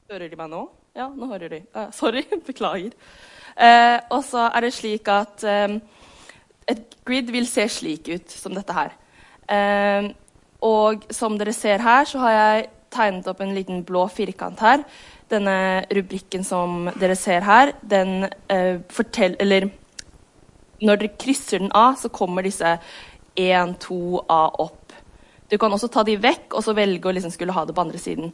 Hører de meg nå? Ja, nå hører de. Sorry, beklager. Og så det slik at et grid vil se slik ut som dette her. Og som dere ser her, så har jeg tegnet opp en liten blå firkant her. Denne rubrikken som dere ser her, den eller når dere krysser den av, så kommer disse 1, 2, A opp. Du kan også ta de vekk, og så velge å liksom skulle ha det på andre siden.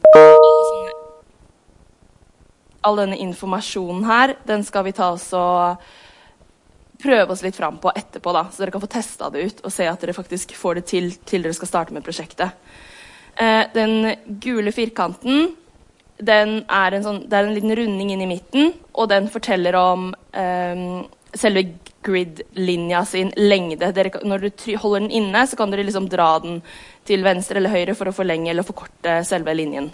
All denne informasjonen her, den skal vi ta oss og prøve oss litt fram på etterpå, da, så dere kan få testet det ut og se at dere faktisk får det til dere skal starte med prosjektet. Den gule firkanten, det er en liten runding inn i midten, og den forteller om selve grid-linja sin lengde. Når du holder den inne, så kan dere liksom dra den til venstre eller høyre for å forlenge eller forkorte selve linjen.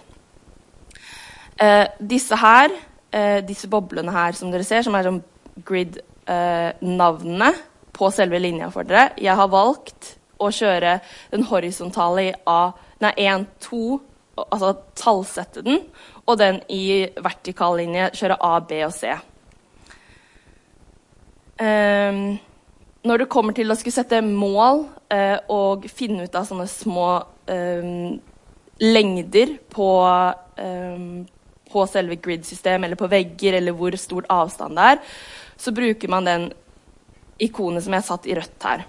Disse boblene her som dere ser, som som grid-navnene på selve linja for dere. Jeg har valgt å kjøre den horisontale i 1, 2, altså tallsette den, og den i vertikal linje kjøre A, B og C. Når det kommer til å skulle sette mål og finne ut av sånne små lengder på selve grid-system, eller på vegger, eller hvor stor avstand det så bruker man den ikonet som jeg har satt i rødt her.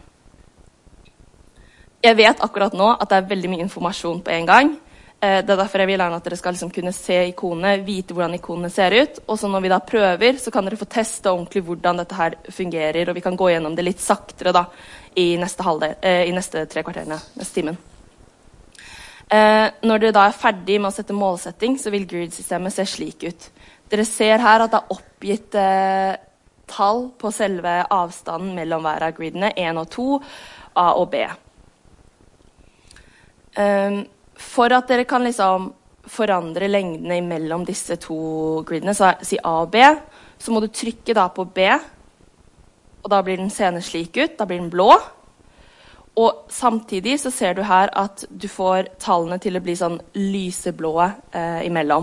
Jeg vet akkurat nå at det veldig mye informasjon på en gang. Det derfor jeg vil gjerne at dere skal liksom kunne se ikonet, vite hvordan ikonene ser ut, og så når vi da prøver, så kan dere få teste ordentlig hvordan dette her fungerer, og vi kan gå gjennom det litt saktere da, i neste 3 kvarterene, neste timen. Når dere da ferdig med å sette målsetting, så vil grid-systemet se slik ut. Dere ser her at det oppgitt tall på selve avstanden mellom hver av gridene, 1 og 2, A og B. For at dere kan liksom forandre lengdene mellom disse 2 gridene, så si A og B, så må du trykke da på B, og da blir den seende slik ut, da blir den blå. Og samtidig så ser du her at du får tallene til å bli sånn lyseblåe imellom.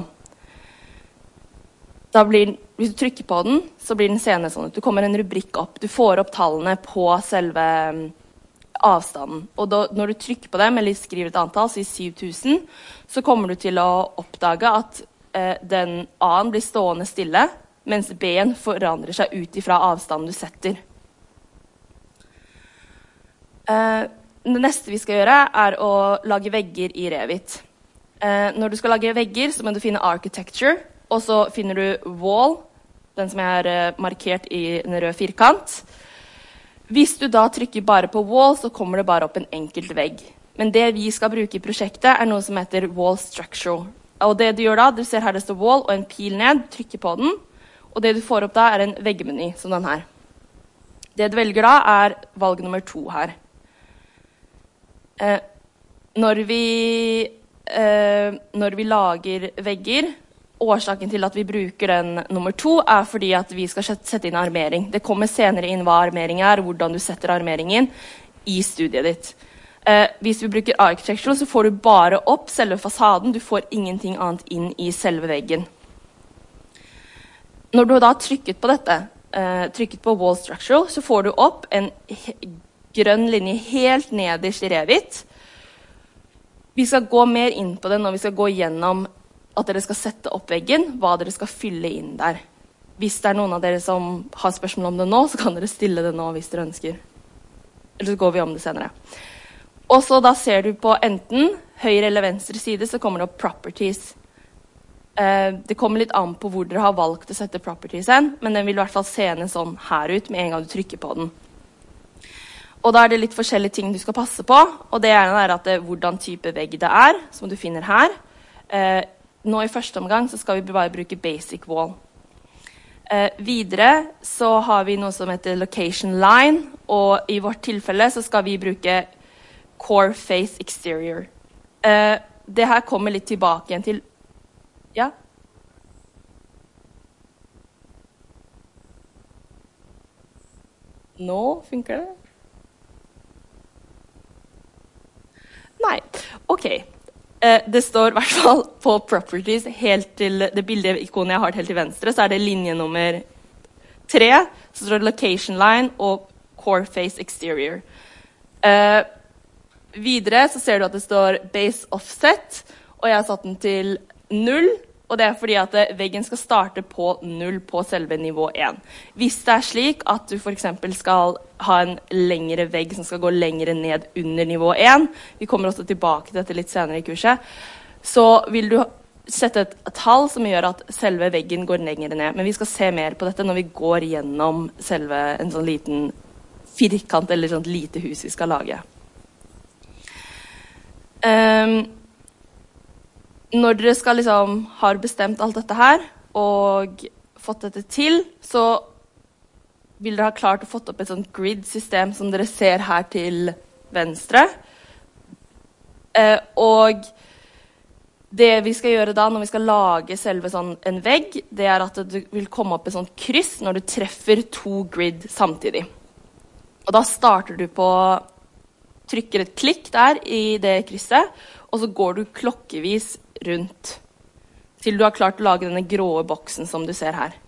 Hvis du trykker på den, så blir den seende sånn ut. Du kommer en rubrikk opp, du får opp tallene på selve avstanden. Og når du trykker på dem, eller skriver et antall, så i 7000, så kommer du til å oppdage at den A-en blir stående stille, mens B-en forandrer seg ut ifra avstanden du setter. Det neste vi skal gjøre å lage vegger i Revit. Når du skal lage vegger, så må du finne Architecture, og så finner du Wall, den som markert i en rød firkant. Hvis du da trykker bare på Wall, så kommer det bare opp en enkelt vegg. Men det vi skal bruke i prosjektet noe som heter Wall Structural. Og det du gjør da, du ser her det står Wall og en pil ned, trykker på den, og det du får opp da en veggmeny, som den her. Det du velger da valg nummer 2 her. Når vi lager vegger, årsaken til at vi bruker den nummer 2 fordi at vi skal sette inn armering. Det kommer senere inn hva armering hvordan du setter armeringen i studiet ditt. Hvis vi bruker Architectural, så får du bare opp selve fasaden, du får ingenting annet inn i selve veggen. Når du da har trykket på dette, trykket på Wall Structural, så får du opp en grønn linje helt nederst i Revit. Vi skal gå mer inn på det når vi skal gå gjennom at dere skal sette opp veggen, hva dere skal fylle inn der. Hvis det noen av dere som har spørsmål om det nå, så kan dere stille det nå hvis dere ønsker. Eller så går vi om det senere. Og så da ser du på enten høyre eller venstre side, så kommer det opp Properties. Det kommer litt an på hvor dere har valgt å sette Properties men den vil i hvert fall se sånn her ut med en gang du trykker på den. Og da det litt forskjellige ting du skal passe på, og det at hvordan type vegg det som du finner her. Nå i første omgang så skal vi bare bruke Basic Wall. Videre så har vi noe som heter Location Line, og i vårt tilfelle så skal vi bruke Core Face Exterior. Det her kommer litt tilbake igjen til... Ja? Nå funker det? Nei, ok. Det står i hvert fall på properties helt til det bildet-ikonet jeg har helt til venstre, så det linje nummer 3, så står det location line og core face exterior. Videre så ser du at det står base offset, og jeg har satt den til 0, og det fordi at veggen skal starte på 0 på selve nivå 1. Hvis det slik at du for eksempel skal ha en lengre vegg som skal gå lengre ned under nivå 1, vi kommer også tilbake til dette litt senere i kurset, så vil du sette et tall som gjør at selve veggen går lengre ned. Men vi skal se mer på dette når vi går gjennom selve en sånn liten firkant eller sånn lite hus vi skal lage. Når dere skal har bestemt alt dette her og fått dette til, så vil dere ha klart å fått opp et sånt grid-system som dere ser her til venstre. Og det vi skal gjøre da når vi skal lage selve en vegg, det at det vil komme opp et sånt kryss når du treffer 2 grid samtidig. Og da starter du på, trykker et klikk der i det krysset, og så går du klokkevis rundt til du har klart å lage denne grå boksen som du ser her.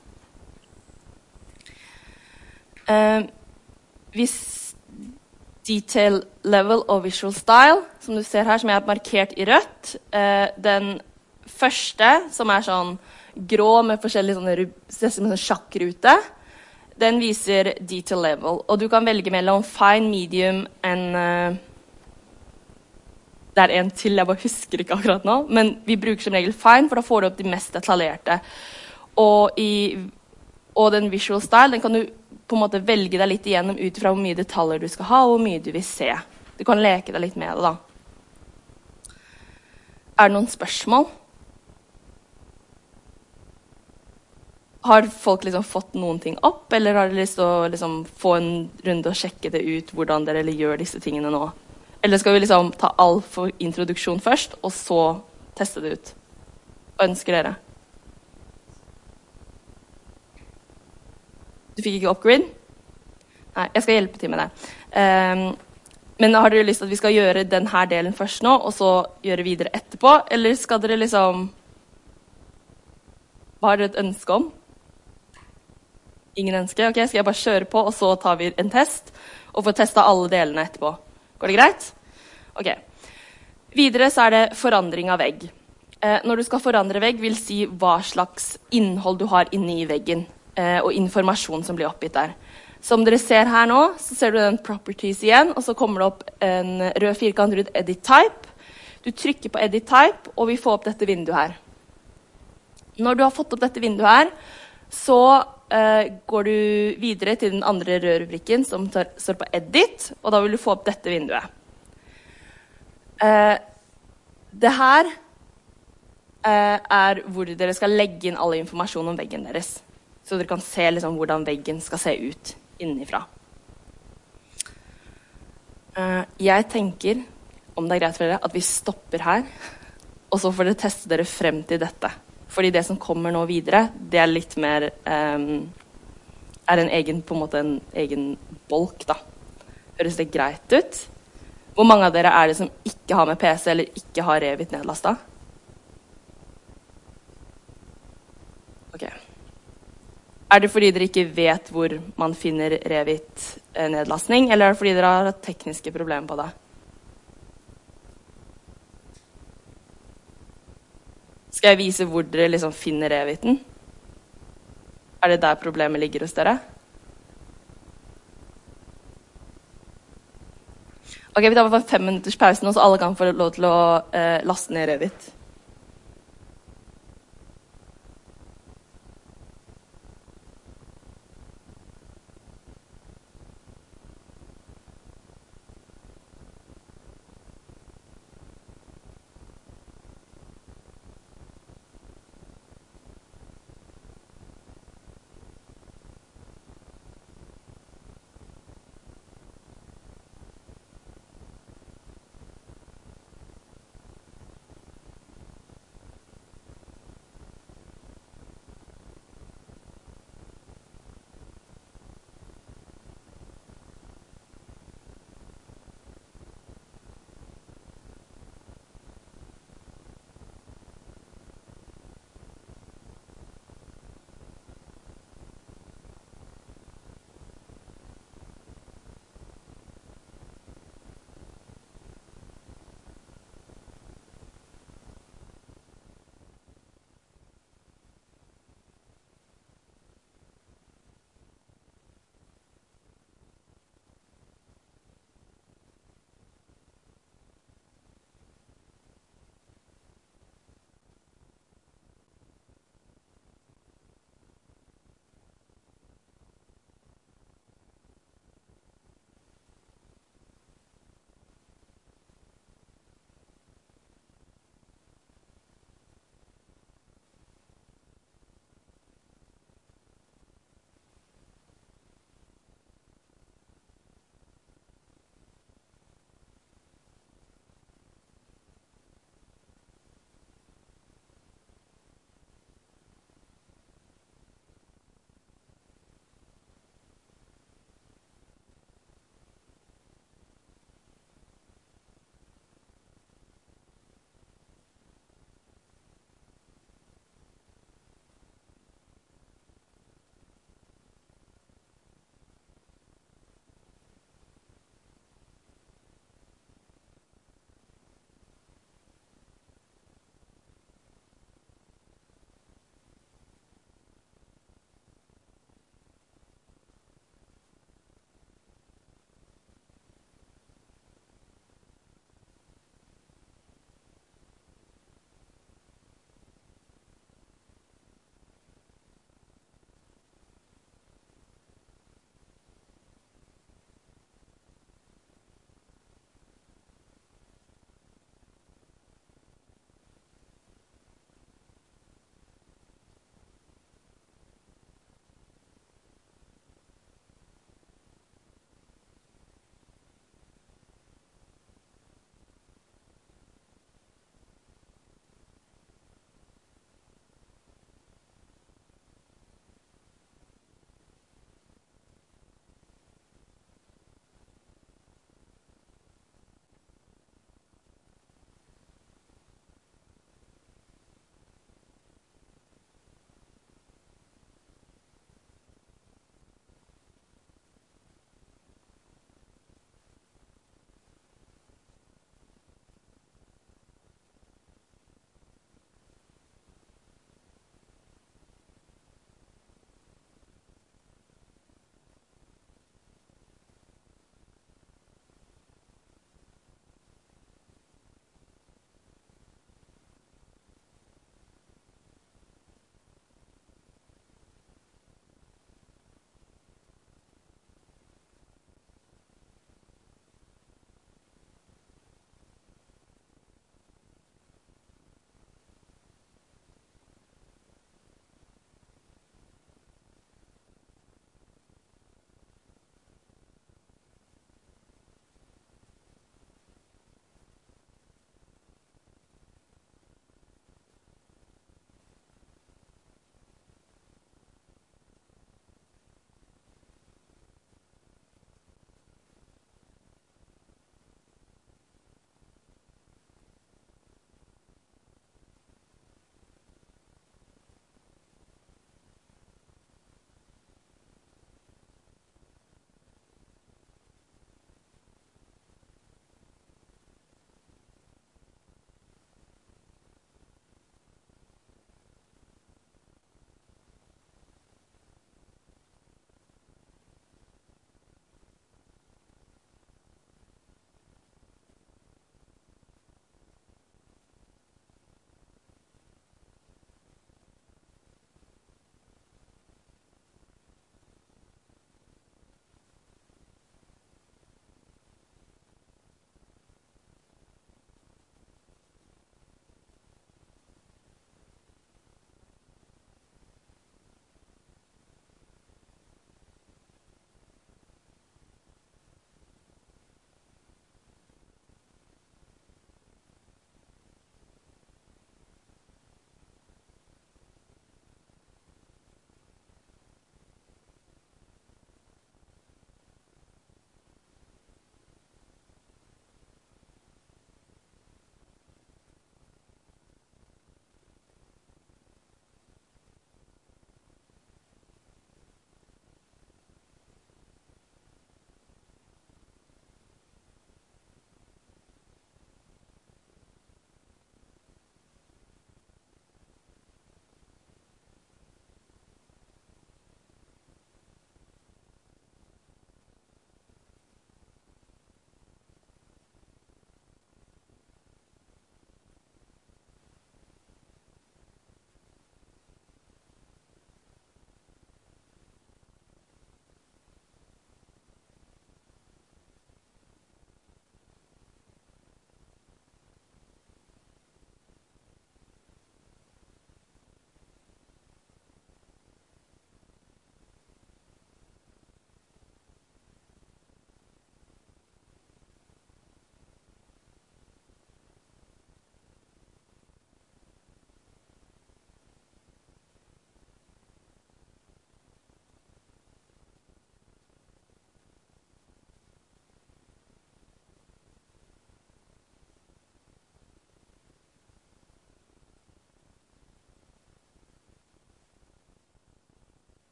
Hvis detail level og visual style, som du ser her, som jeg har markert i rødt, den første, som sånn grå med forskjellige sånne sjakkrute, den viser detail level, og du kan velge mellom fine, medium, det en til, jeg bare husker ikke akkurat nå, men vi bruker som regel fine, for da får du opp de mest detaljerte. Og den visual style, den kan du på en måte velge deg litt igjennom ut fra hvor mye detaljer du skal ha, og hvor mye du vil se. Du kan leke deg litt med det da. Det noen spørsmål? Har folk fått noen ting opp, eller har dere lyst til å få en runde og sjekke det ut, hvordan dere gjør disse tingene nå? Eller skal vi ta all for introduksjon først, og så teste det ut? Hva ønsker dere? Du fikk ikke upgrade? Nei, jeg skal hjelpe til med det. Men har dere lyst til at vi skal gjøre denne delen først nå, og så gjøre videre etterpå? Eller skal dere Hva har dere et ønske om? Ingen ønske? Ok, skal jeg bare kjøre på, og så tar vi en test, og får testa alle delene etterpå. Går det greit? Ok. Videre så det forandring av vegg. Når du skal forandre vegg, vil si hva slags innhold du har inne i veggen, og informasjon som blir oppgitt der. Som dere ser her nå, så ser du den properties igjen, og så kommer det opp en rød firkant rundt edit type. Du trykker på edit type, og vi får opp dette vinduet her. Når du har fått opp dette vinduet her, så går du videre til den andre røde rubrikken som står på edit, og da vil du få opp dette vinduet. Det her hvor dere skal legge inn all informasjon om veggen deres, så dere kan se hvordan veggen skal se ut innenfra. Jeg tenker, om det greit for dere, at vi stopper her, og så får dere teste dere frem til dette. Fordi det som kommer nå videre, det litt mer, en egen bolk da. Høres det greit ut? Hvor mange av dere det som ikke har med PC eller ikke har Revit nedlastet? Ok. Det fordi dere ikke vet hvor man finner Revit nedlastning, eller det fordi dere har tekniske problemer på det? Skal jeg vise hvor dere finner Reviten? Det der problemet ligger hos dere? Ok, vi tar bare 5 minutters pause nå, så alle kan få lov til å laste ned Revit.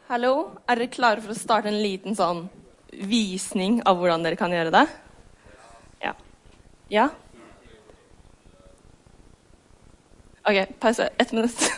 Hallo, er dere klare for å starte en liten sånn visning av hvordan dere kan gjøre det? Ja. Ja? Ok, pause. 1 minutt.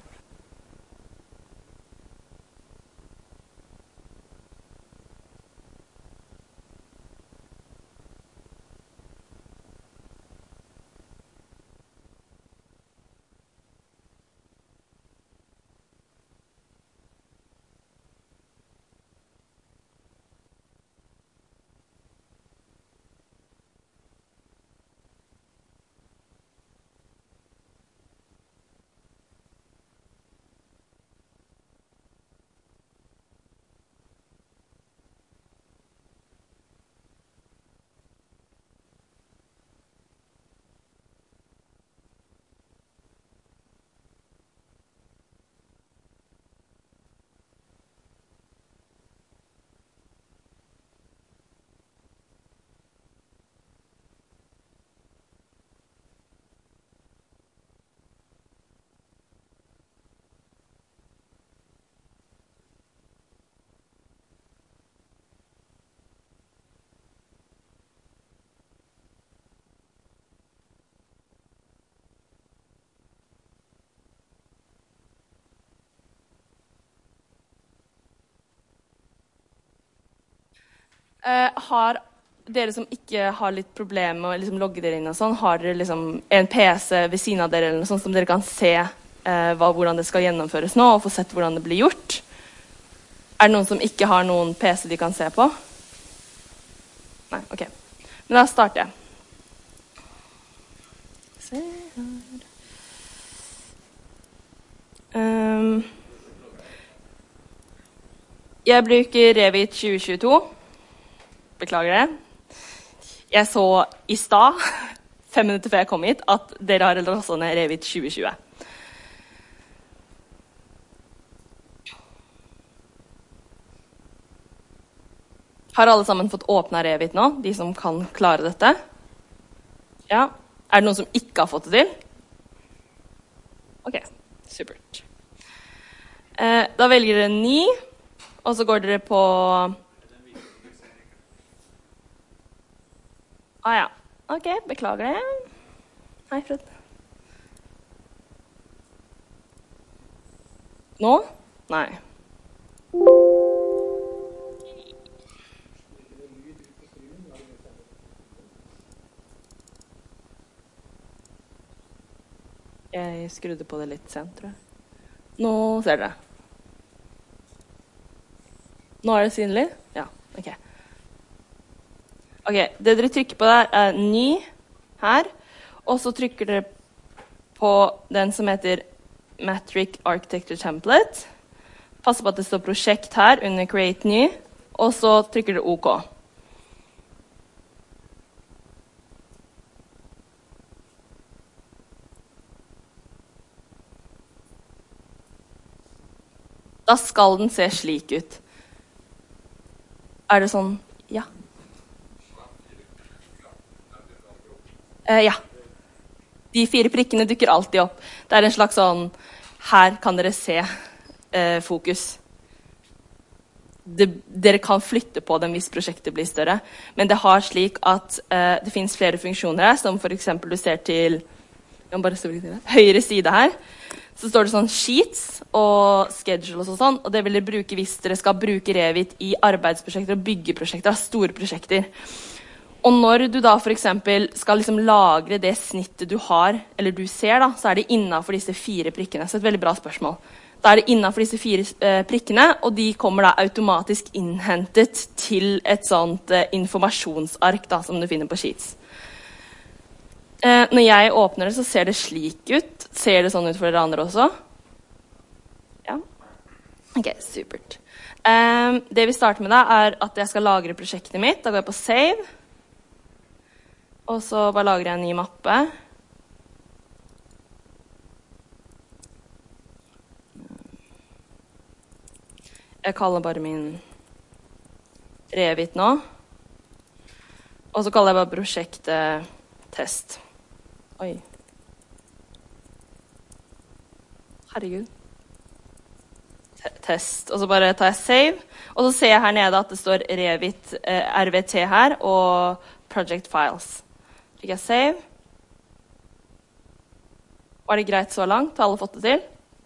Har dere som ikke har litt problemer med å liksom logge dere inn og sånn, har dere liksom en PC ved siden av dere eller noe sånt som dere kan se hvordan det skal gjennomføres nå, og få sett hvordan det blir gjort? Er det noen som ikke har noen PC de kan se på? Nei, ok. Men da starter jeg. Se her. Jeg bruker Revit 2022. Beklager det. Jeg så i stad, 5 minutter før jeg kom hit, at dere har lastet ned Revit 2020. Har alle sammen fått åpnet Revit nå, de som kan klare dette? Ja. Er det noen som ikke har fått det til? Ok, supert. Da velger dere ny, og så går dere på... ja. Ok, beklager det. Hei, Fred. Nå? Nei. Jeg skrudde på det litt sent, tror jeg. Nå ser dere. Nå er det synlig? Ja, ok. Ok, det dere trykker på der er ny her, og så trykker dere på den som heter Matrix Architecture Template. Pass på at det står prosjekt her under Create New, og så trykker dere OK. Da skal den se slik ut. Er det sånn? Ja. Ja. De 4 prikkene dukker alltid opp. Det er en slags sånn, her kan dere se fokus. Dere kan flytte på dem hvis prosjektet blir større, men det har slik at det finnes flere funksjoner her, som for eksempel du ser til høyre side her, så står det sånn sheets og schedules og sånn, og det vil dere bruke hvis dere skal bruke Revit i arbeidsprosjekter og byggeprosjekter, store prosjekter. Og når du da for eksempel skal liksom lagre det snittet du har, eller du ser da, så er det innenfor disse 4 prikkene. Så et veldig bra spørsmål. Da er det innenfor disse 4 prikkene, og de kommer da automatisk innhentet til et sånt informasjonsark da, som du finner på Sheets. Når jeg åpner det, så ser det slik ut. Ser det sånn ut for dere andre også? Ja. Ok, supert. Det vi starter med da, er at jeg skal lagre prosjektet mitt. Da går jeg på Save. Og så bare lager jeg en ny mappe. Jeg kaller bare min Revit nå. Og så kaller jeg bare prosjektet test. Oi. Herregud. test, og så bare tar jeg save, og så ser jeg her nede at det står Revit RVT her, og Project Files. Fikk jeg save. Var det greit så langt? Har alle fått det til?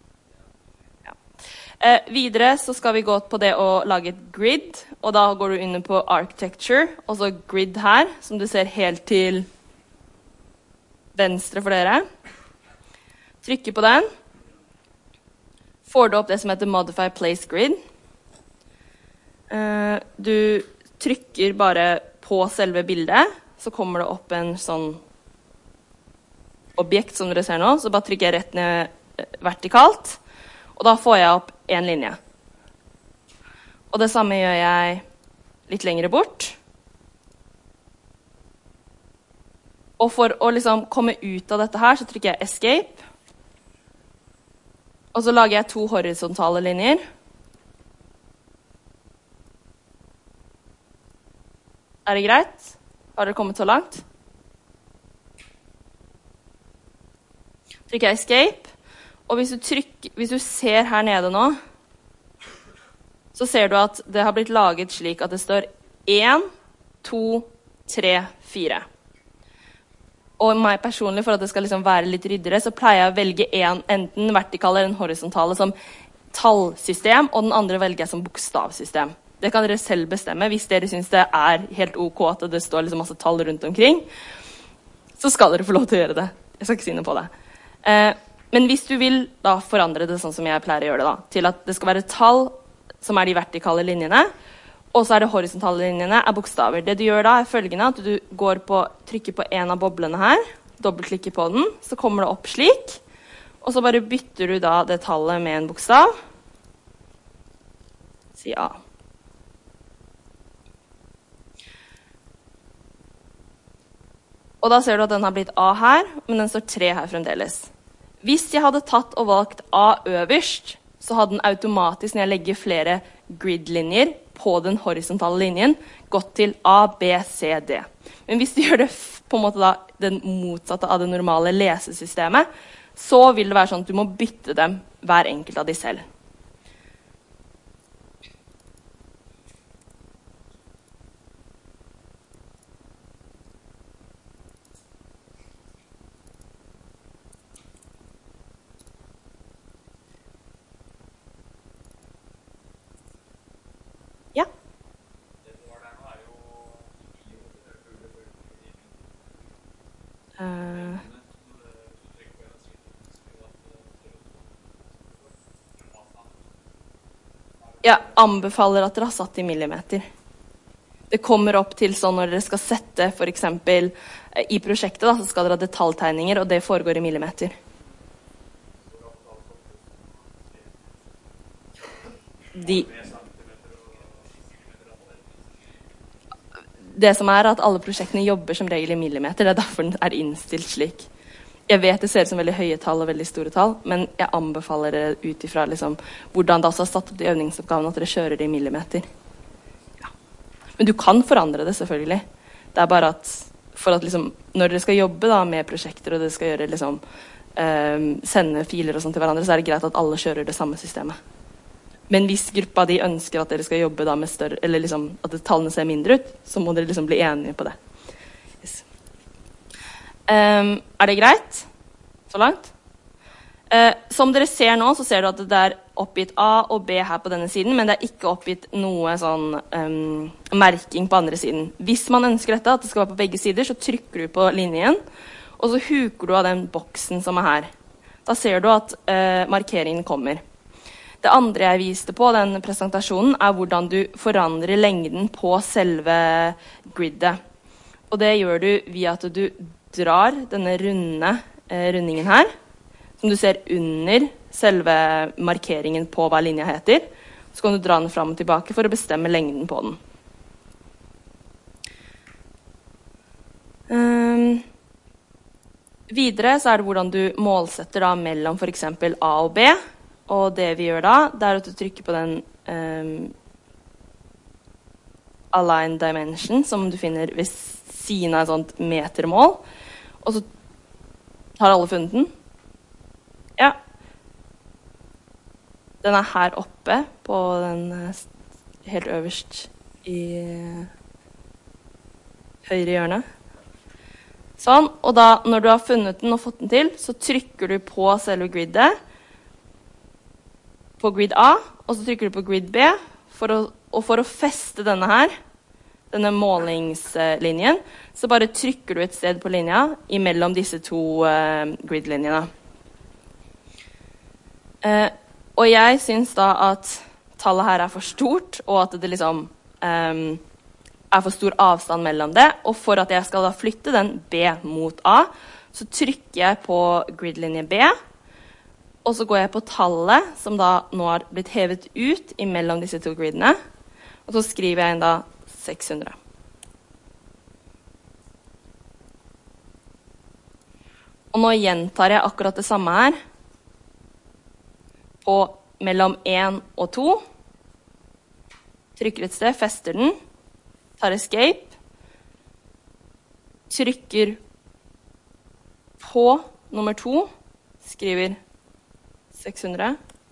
Ja. Videre så skal vi gå på det å lage et grid, og da går du under på Architecture, og så grid her, som du ser helt til venstre for dere. Trykker på den. Får du opp det som heter Modify Place Grid. Du trykker bare på selve bildet, så kommer det opp en sånn objekt som dere ser nå, så bare trykker jeg rett ned vertikalt, og da får jeg opp en linje. Og det samme gjør jeg litt lengre bort. Og for å liksom komme ut av dette her, så trykker jeg Escape. Og så lager jeg 2 horisontale linjer. Er det greit? Har dere kommet så langt? Trykker jeg Escape. Og hvis du ser her nede nå, så ser du at det har blitt laget slik at det står 1, 2, 3, 4. Og meg personlig, for at det skal liksom være litt ryddere, så pleier jeg å velge enten vertikale eller en horisontale som tallsystem, og den andre velger jeg som bokstavsystem. Det kan dere selv bestemme. Hvis dere synes det er helt ok at det står liksom masse tall rundt omkring, så skal dere få lov til å gjøre det. Jeg skal ikke si noe på det. Men hvis du vil da forandre det sånn som jeg pleier å gjøre det da, til at det skal være tall som er de vertikale linjene, og så er det horisontale linjene er bokstaver. Det du gjør da er følgende at du trykker på en av boblene her, dobbeltklikker på den, så kommer det opp slik, og så bare bytter du da det tallet med en bokstav. Si A. Og da ser du at den har blitt A her, men den står 3 her fremdeles. Hvis jeg hadde tatt og valgt A øverst, så hadde den automatisk, når jeg legger flere grid-linjer på den horisontale linjen, gått til A, B, C, D. Men hvis du gjør det på en måte da, den motsatte av det normale lesesystemet, så vil det være sånn at du må bytte dem hver enkelt av de selv. Jeg anbefaler at dere har satt i millimeter. Det kommer opp til sånn når dere skal sette, for eksempel i prosjektet, da, så skal dere ha detaljtegninger, og det foregår i millimeter. Det som er at alle prosjektene jobber som regel i millimeter, det er derfor den er innstilt slik. Jeg vet det ser ut som veldig høye tall og veldig store tall, men jeg anbefaler det ut ifra liksom, hvordan det også har satt opp de øvingsoppgavene at dere kjører det i millimeter. Ja. Men du kan forandre det selvfølgelig. Det er bare at, for at liksom, når dere skal jobbe da, med prosjekter og dere skal gjøre, liksom, sende filer og sånt til hverandre, så er det greit at alle kjører det samme systemet. Men hvis gruppa de ønsker at dere skal jobbe da med større, eller liksom, at tallene ser mindre ut, så må dere liksom bli enige på det. Yes. Er det greit? Så langt? Som dere ser nå, så ser du at det er oppgitt A og B her på denne siden, men det er ikke oppgitt noe sånn merking på andre siden. Hvis man ønsker dette, at det skal være på begge sider, så trykker du på linjen, og så huker du av den boksen som er her. Da ser du at markeringen kommer. Det andre jeg viste på den presentasjonen er hvordan du forandrer lengden på selve gridet. Og det gjør du via at du drar denne rundingen her, som du ser under selve markeringen på hva linja heter. Så kan du dra den fram og tilbake for å bestemme lengden på den. Videre så er det hvordan du målsetter da mellom for eksempel A og B. Og det vi gjør da, det er at du trykker på den Align Dimension, som du finner ved siden av et sånt metermål. Og så har alle funnet den. Ja. Den her oppe på den helt øverst i høyre hjørne. Sånn, og da når du har funnet den og fått den til, så trykker du på selve gridet, på grid A, og så trykker du på grid B, og for å feste denne her, denne målingslinjen, så bare trykker du et sted på linja imellom disse to gridlinjene. Og jeg synes da at tallet her er for stort, og at det liksom er for stor avstand mellom det, og for at jeg skal da flytte den B mot A, så trykker jeg på gridlinje B, og så går jeg på tallet som da nå har blitt hevet ut imellom disse to gridene, og så skriver jeg inn da 600. Og nå gjentar jeg akkurat det samme her, på mellom 1 og 2, trykker et sted, fester den, tar escape, trykker på nummer 2, skriver 600.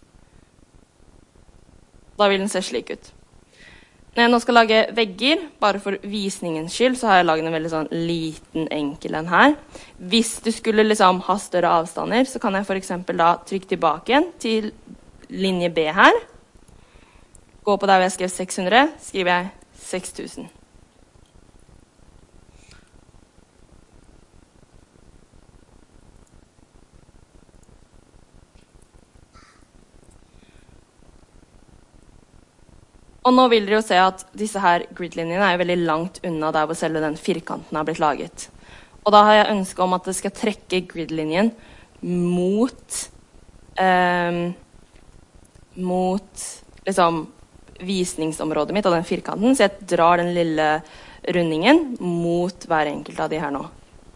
Da vil den se slik ut. Når jeg nå skal lage vegger, bare for visningens skyld, så har jeg laget en veldig sånn liten enkel en her. Hvis du skulle liksom ha større avstander, så kan jeg for eksempel da trykke tilbake igjen til linje B her. Gå på der hvor jeg skrev 600, skriver jeg 6000. Og nå vil dere jo se at disse her gridlinjene er jo veldig langt unna der hvor selve den firkanten har blitt laget. Og da har jeg ønsket om at det skal trekke gridlinjen mot liksom visningsområdet mitt av den firkanten, så jeg drar den lille rundingen mot hver enkelt av de her nå.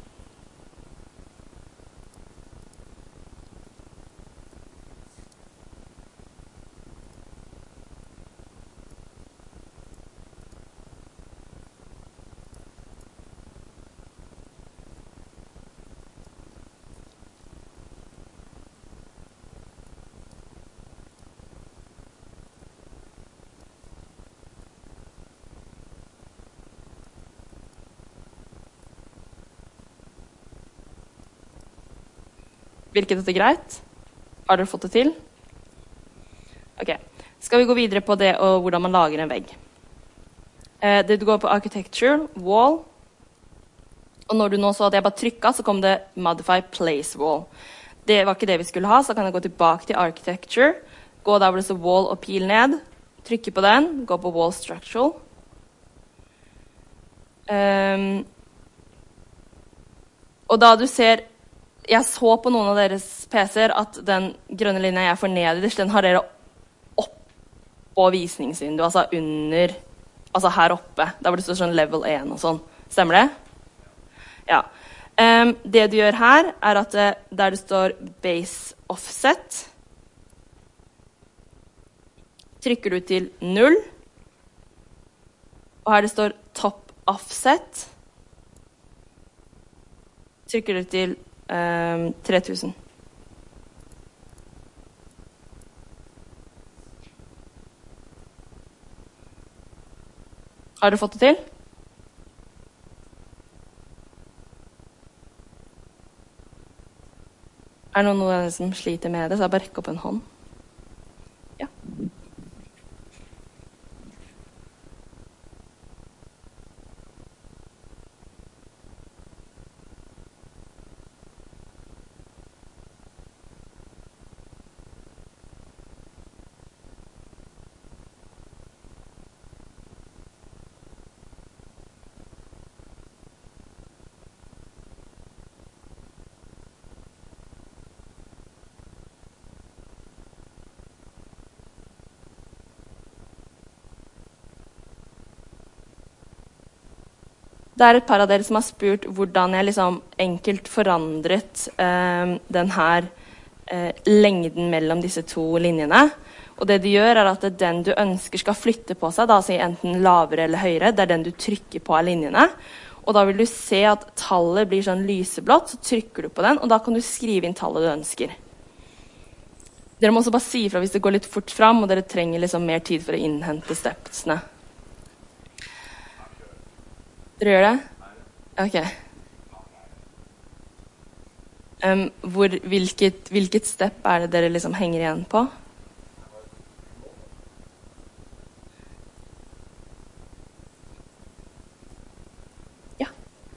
Virket dette greit? Har dere fått det til? Ok, skal vi gå videre på det og hvordan man lager en vegg. Det du går på Architecture, Wall, og når du nå så at jeg bare trykket, så kom det Modify Place Wall. Det var ikke det vi skulle ha, så kan jeg gå tilbake til Architecture, gå der hvor det står Wall og pil ned, trykke på den, gå på Wall Structural. Og da du ser jeg så på noen av deres PC-er at den grønne linjen jeg får nederst, den har dere opp på visningsvinduet, altså under, altså her oppe, der hvor det står sånn level 1 og sånn. Stemmer det? Ja. Det du gjør her er at der det står base offset, trykker du til 0, og her det står top offset, trykker du til 3000. Har du fått det til? Er det noen av dere som sliter med det, så jeg bare rekker opp en hånd. Ja. Det er et par av dere som har spurt hvordan jeg liksom enkelt forandret den her lengden mellom disse to linjene. Og det du gjør er at den du ønsker skal flytte på seg, da si enten lavere eller høyere, det er den du trykker på av linjene. Og da vil du se at tallet blir sånn lyseblått, så trykker du på den, og da kan du skrive inn tallet du ønsker. Dere må også bare si ifra hvis det går litt fort fram, og dere trenger liksom mer tid for å innhente stepsene. Dere gjør det? Ok. Hvilket step er det dere liksom henger igjen på? Ja.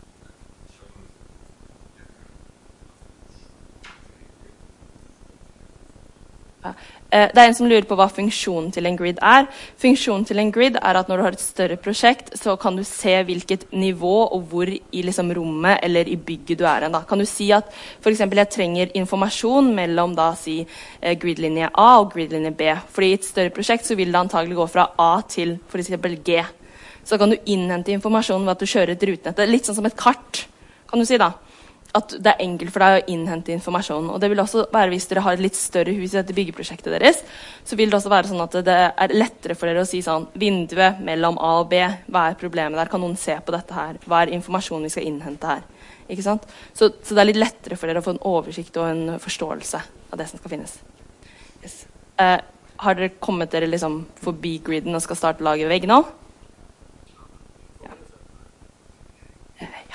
Det er en som lurer på hva funksjonen til en grid er. Funksjonen til en grid er at når du har et større prosjekt, så kan du se hvilket nivå og hvor i liksom rommet eller i bygget du er en. Da. Kan du si at for eksempel jeg trenger informasjon mellom da, si, gridlinje A og gridlinje B. Fordi i et større prosjekt så vil det antagelig gå fra A til for eksempel G. Så kan du innhente informasjon ved at du kjører et rutenett. Det er litt sånn som et kart, kan du si da. At det er enkelt for deg å innhente informasjon. Og det vil også være hvis dere har et litt større hus i dette byggeprosjektet deres, så vil det også være sånn at det er lettere for dere å si sånn, vinduet mellom A og B, hva er problemet der? Kan noen se på dette her? Hva er informasjonen vi skal innhente her? Ikke sant? Så det er litt lettere for dere å få en oversikt og en forståelse av det som skal finnes. Yes. Har dere kommet dere liksom forbi griden og skal starte å lage vegg nå? Ja. Ja.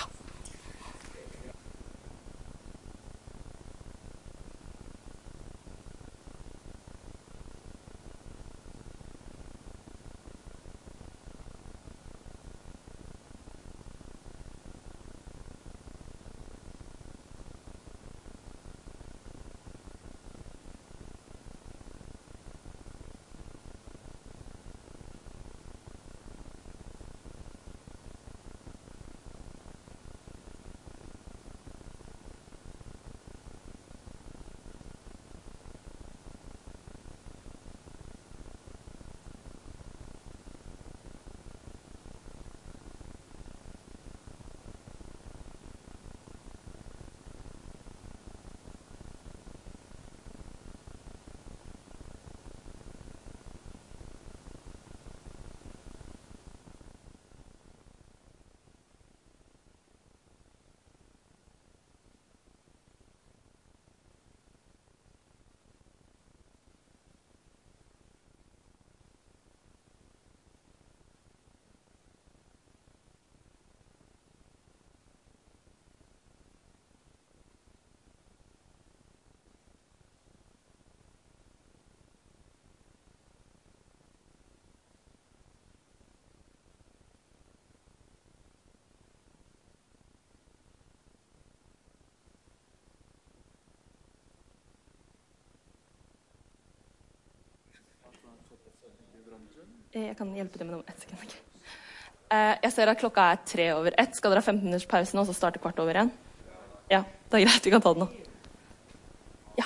Jeg kan hjelpe deg med noe 1 sekund. Jeg ser at klokka er 1:03. Skal dere ha 15 minutters pause nå, så starte 1:15? Ja, det er greit, vi kan ta det nå. Ja.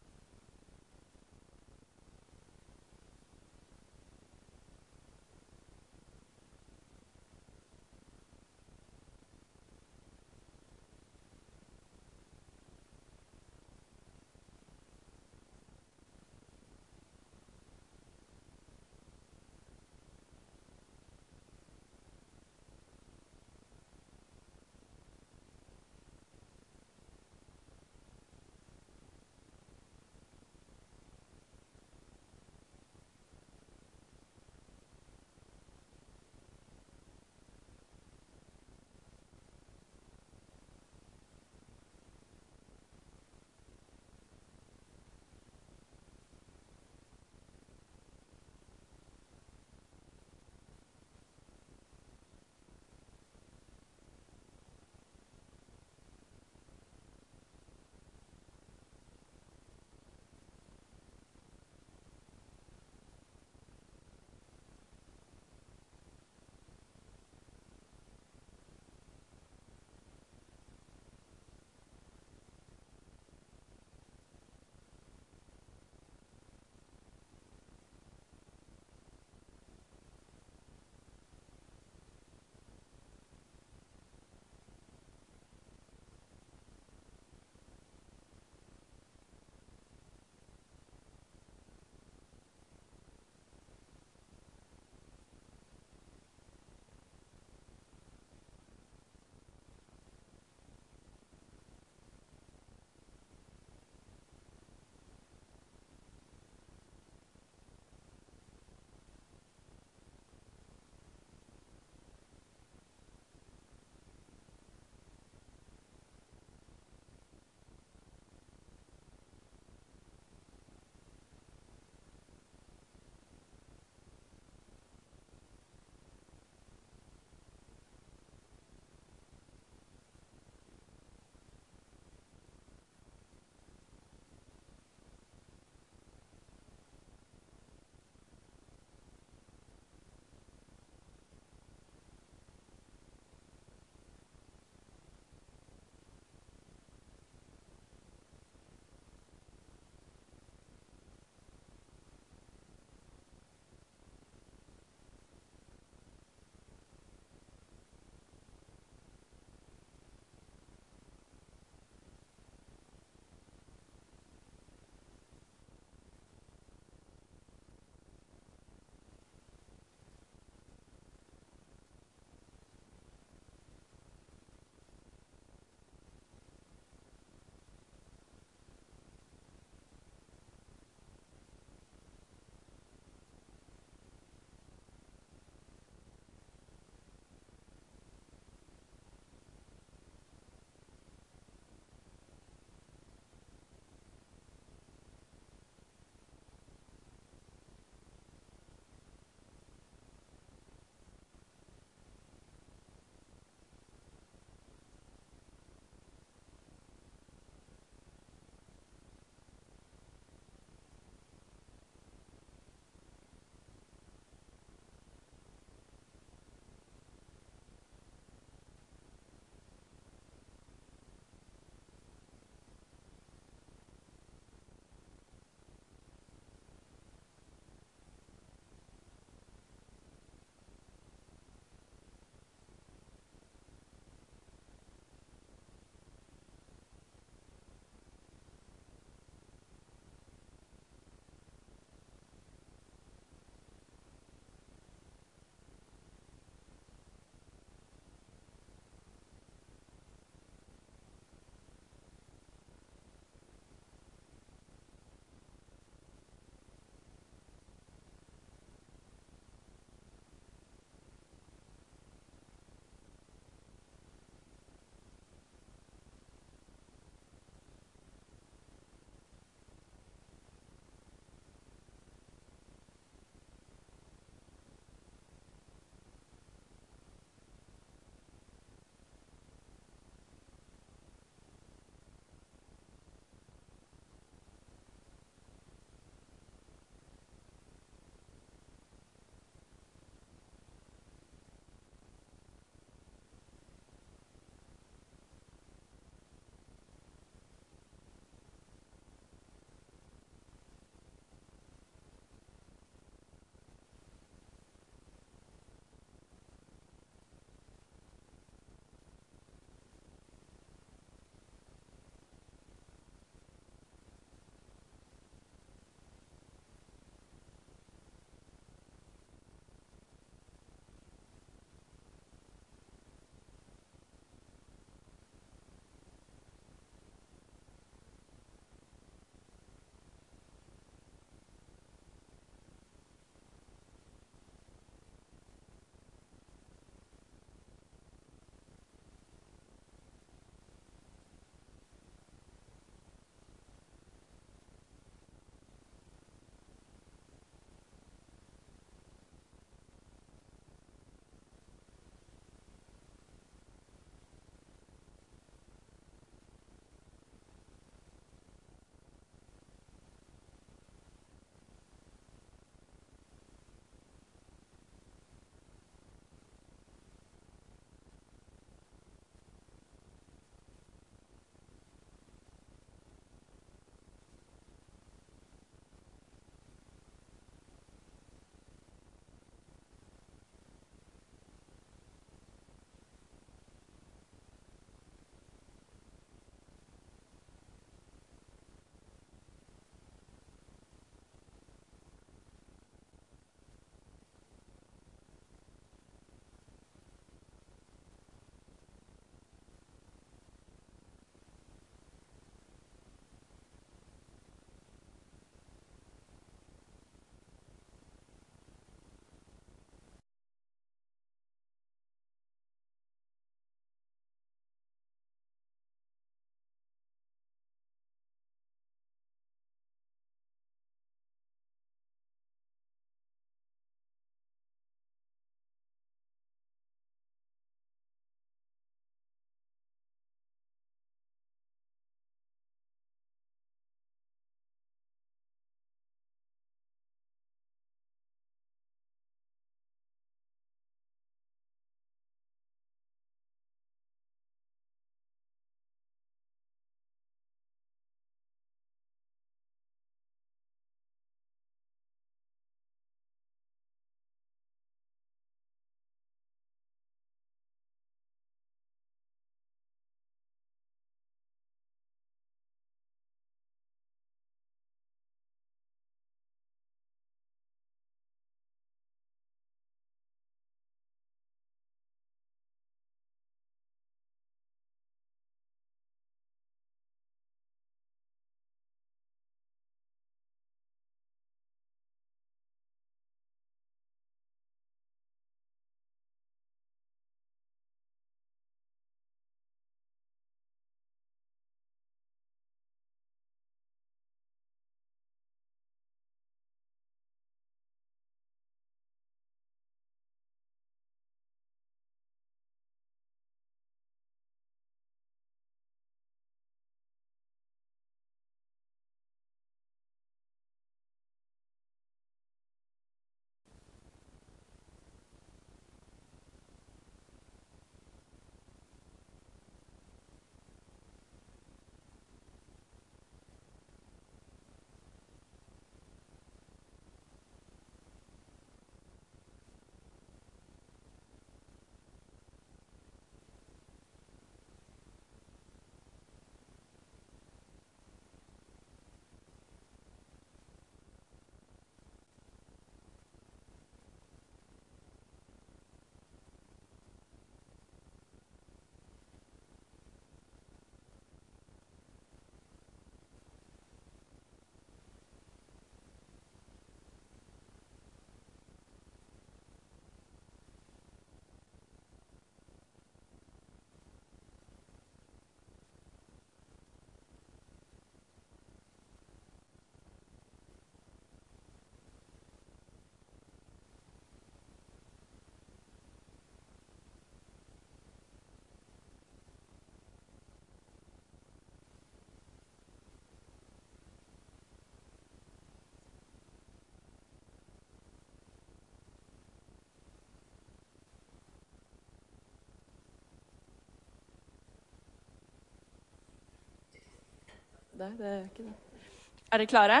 det er ikke det. Er dere klare?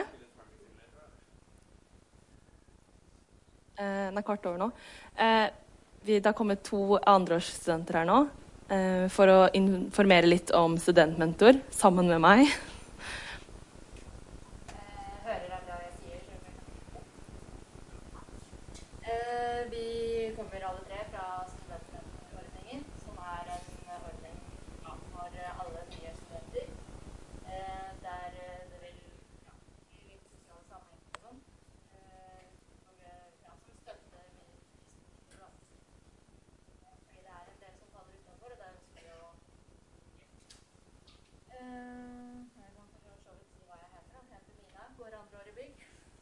Den er kvart over nå. Det har kommet 2 andreårsstudenter her nå for å informere litt om studentmentor sammen med meg. Hører dere hva jeg sier? Vi kommer alle 3 fra studentmentorordningen, som er en ordning for alle nye studenter, der det vil bli litt sosial sammenheng og sånn, som støtter mine studenter. Fordi det er en del som faller utenfor, og det ønsker vi å jeg kan for så vidt si hva jeg heter. Jeg heter Mina, går andre år i bygg.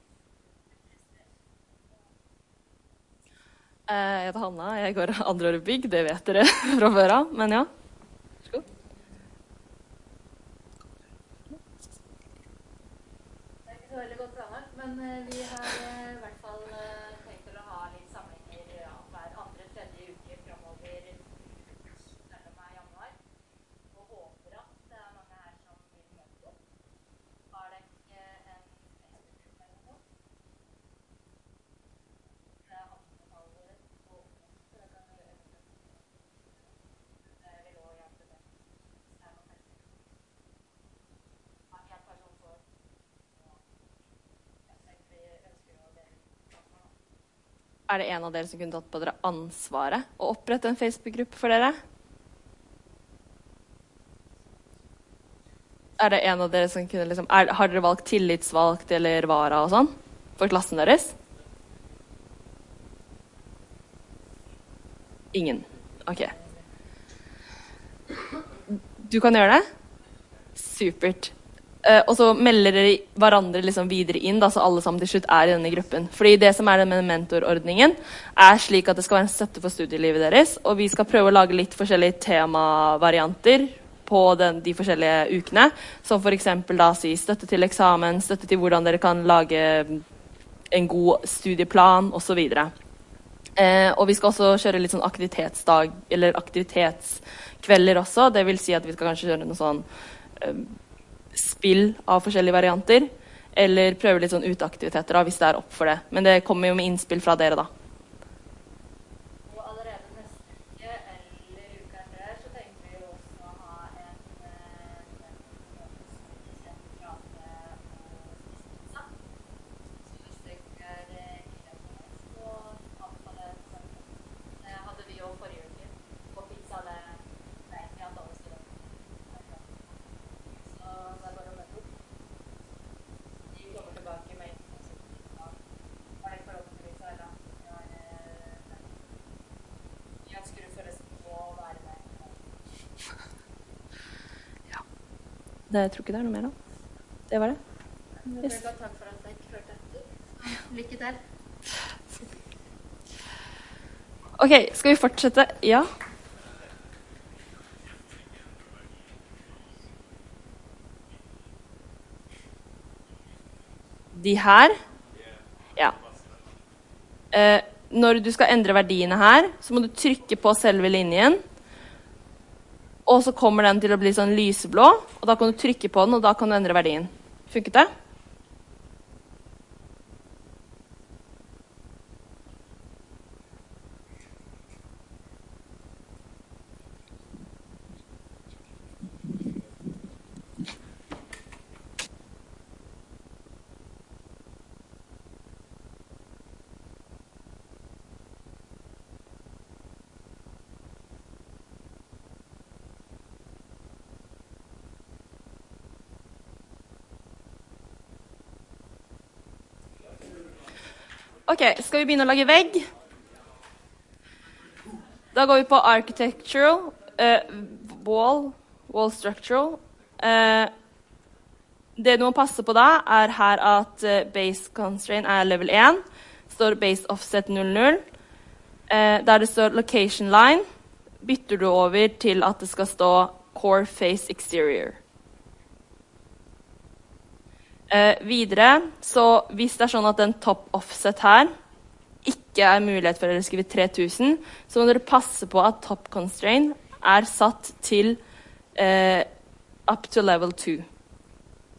Jeg heter Hanna, jeg går andre år i bygg, det vet dere fra før av, men ja. Skål. Det er ikke så veldig godt planlagt, men vi har i hvert fall tenkt til å ha litt samlinger hver andre-tredje uke fremover mellom meg i januar, og håper at det er mange her som vil møte opp. Har dere ikke en Facebook-gruppe eller noe? Det er anbefaler å åpne, så det kan vi gjøre. Det vil også hjelpe det. Det er noe helst. En person får. Er det en av dere som kunne tatt på dere ansvaret å opprette en Facebook-gruppe for dere? Er det en av dere som kunne liksom... har dere valgt tillitsvalgt eller vara og sånn for klassen deres? Ingen. Ok. Du kan gjøre det? Supert. Og så melder dere hverandre liksom videre inn, da, så alle sammen til slutt er i denne gruppen. Fordi det som er med mentorordningen er slik at det skal være en støtte for studielivet deres, og vi skal prøve å lage litt forskjellige temavarianter på de forskjellige ukene, som for eksempel da si støtte til eksamen, støtte til hvordan dere kan lage en god studieplan, og så videre. Og vi skal også kjøre litt sånn aktivitetsdag, eller aktivitetskvelder også, det vil si at vi skal kanskje kjøre noe sånn spill av forskjellige varianter, eller prøve litt sånn uteaktiviteter da, hvis det er opp for det. Men det kommer jo med innspill fra dere da. Og allerede neste uke, eller uka etter der, så tenker vi jo også å ha en så hvis det ikke er så anbefaler det hadde vi jo forrige uke på pizza, det vet vi at alle studenter. Så det er bare å møte opp. De kommer tilbake med informasjon. Har det forhåpentligvis vært da? Jeg ønsker du forresten å være med. Ja. Jeg tror ikke det er noe mer da. Det var det. Yes. Takk for at jeg ikke hørte etter. Lykke til. Ok, skal vi fortsette? Ja. De her. Ja. Når du skal endre verdiene her, så må du trykke på selve linjen. Og så kommer den til å bli sånn lyseblå, og da kan du trykke på den, og da kan du endre verdien. Funket det? Ok, skal vi begynne å lage vegg? Da går vi på architectural, wall structural. Det du må passe på da er her at base constraint er level 1, står base offset 00. Der det står location line, bytter du over til at det skal stå core face exterior. Videre, så hvis det er sånn at den top offset her ikke er mulighet for å skrive 3000, så må dere passe på at top constraint er satt til up to level 2.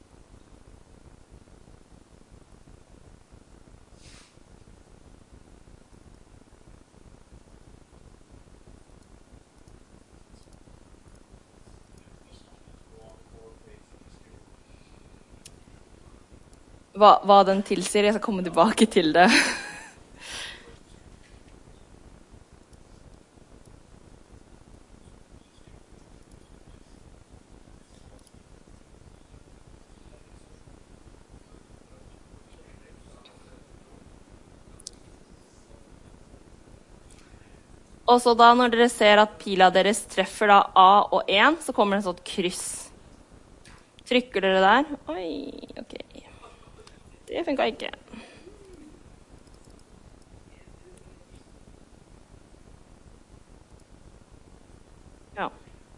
hva den tilsier. Jeg skal komme tilbake til det. Og så da, når dere ser at pila deres treffer da A og 1, så kommer det en sånn kryss. Trykker dere der? Oi, ok. Det funket ikke. Ja.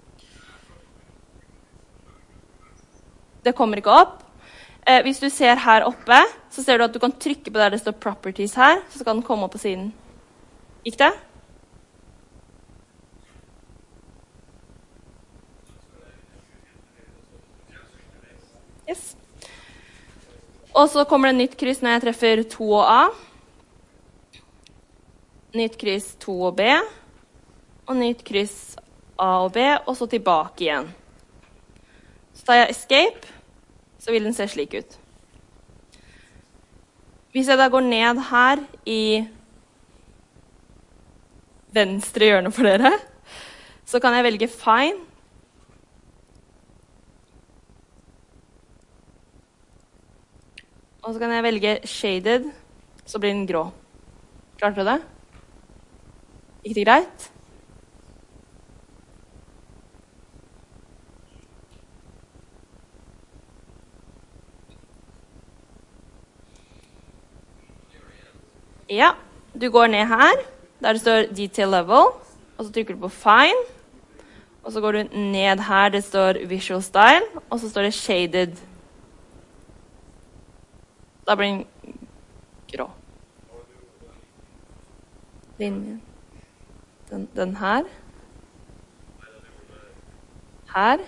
Det kommer ikke opp. Hvis du ser her oppe, så ser du at du kan trykke på der det står properties her, så skal den komme opp på siden. Gikk det? Yes. Og så kommer det nytt kryss når jeg treffer 2 og A. Nytt kryss 2 og B. Og nytt kryss A og B, og så tilbake igjen. Så tar jeg escape, så vil den se slik ut. Hvis jeg da går ned her i venstre hjørne for dere, så kan jeg velge fine. Og så kan jeg velge shaded, så blir den grå. Klarte du det? Gikk det greit? Ja, du går ned her, der det står detail level, og så trykker du på fine, og så går du ned her, det står visual style, og så står det shaded. Da blir den grå. Linjen. Den her. Her.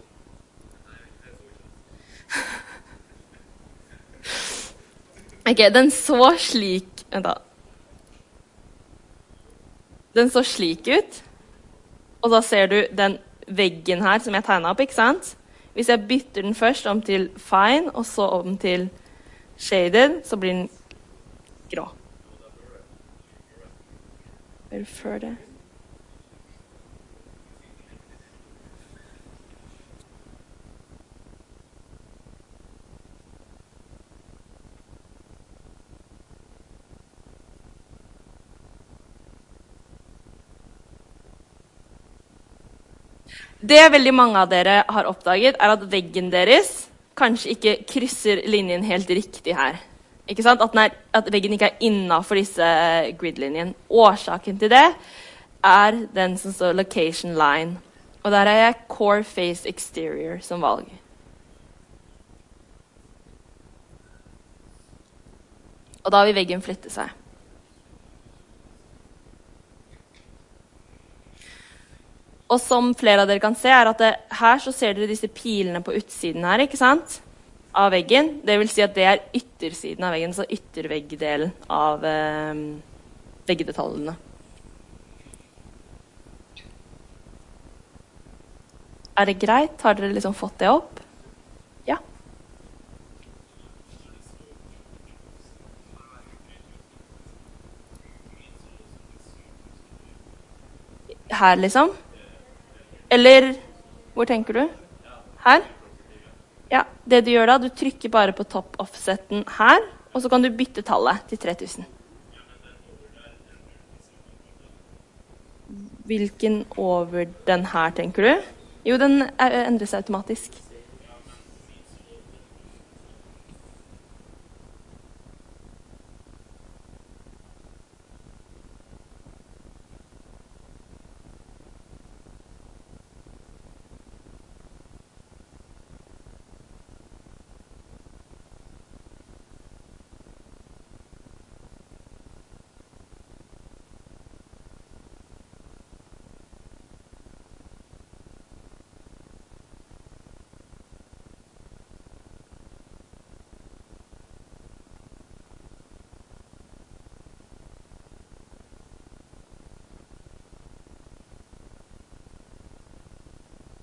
Ok, den så slik... Vent da. Den så slik ut. Og da ser du den veggen her som jeg tegnet opp, ikke sant? Hvis jeg bytter den først om til fine, og så om til shaded, så blir den grå. Før det. Det veldig mange av dere har oppdaget, er at veggen deres kanskje ikke krysser linjen helt riktig her. Ikke sant? At veggen ikke er innenfor disse grid-linjen. Årsaken til det er den som står location line. Og der er jeg core face exterior som valg. Og da vil veggen flytte seg. Og som flere av dere kan se, er at her så ser dere disse pilene på utsiden her, ikke sant? Av veggen. Det vil si at det er yttersiden av veggen, så ytterveggdelen av veggdetaljene. Er det greit? Har dere liksom fått det opp? Ja. Her liksom? Eller, hvor tenker du? Her? Ja, det du gjør da, du trykker bare på top-offseten her, og så kan du bytte tallet til 3000. Hvilken over den her, tenker du? Jo, den endrer seg automatisk.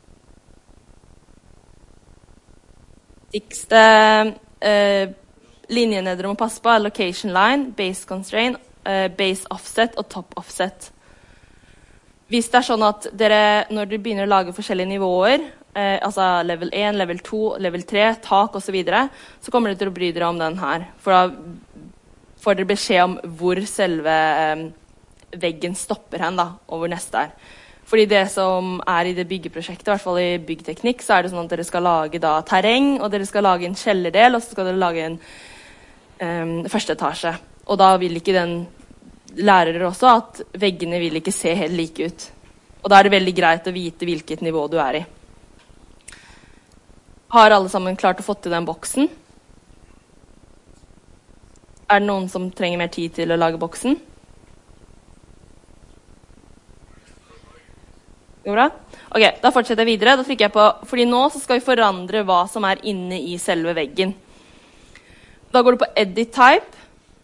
Viktigste linjene dere må passe på er location line, base constraint, base offset og top offset. Hvis det er sånn at dere, når dere begynner å lage forskjellige nivåer, altså level 1, level 2, level 3, tak og så videre, så kommer dere til å bry dere om den her. For da får dere beskjed om hvor selve veggen stopper hen da, og hvor neste er. Fordi det som er i det byggeprosjektet, i hvert fall i byggteknikk, så er det sånn at dere skal lage da terreng, og dere skal lage en kjellerdel, og så skal dere lage en første etasje. Og da vil ikke den lærer dere også at veggene vil ikke se helt like ut. Og da er det veldig greit å vite hvilket nivå du er i. Har alle sammen klart å få til den boksen? Er det noen som trenger mer tid til å lage boksen? Går bra? Ok, da fortsetter jeg videre. Da trykker jeg på, fordi nå så skal vi forandre hva som er inne i selve veggen. Da går du på Edit Type.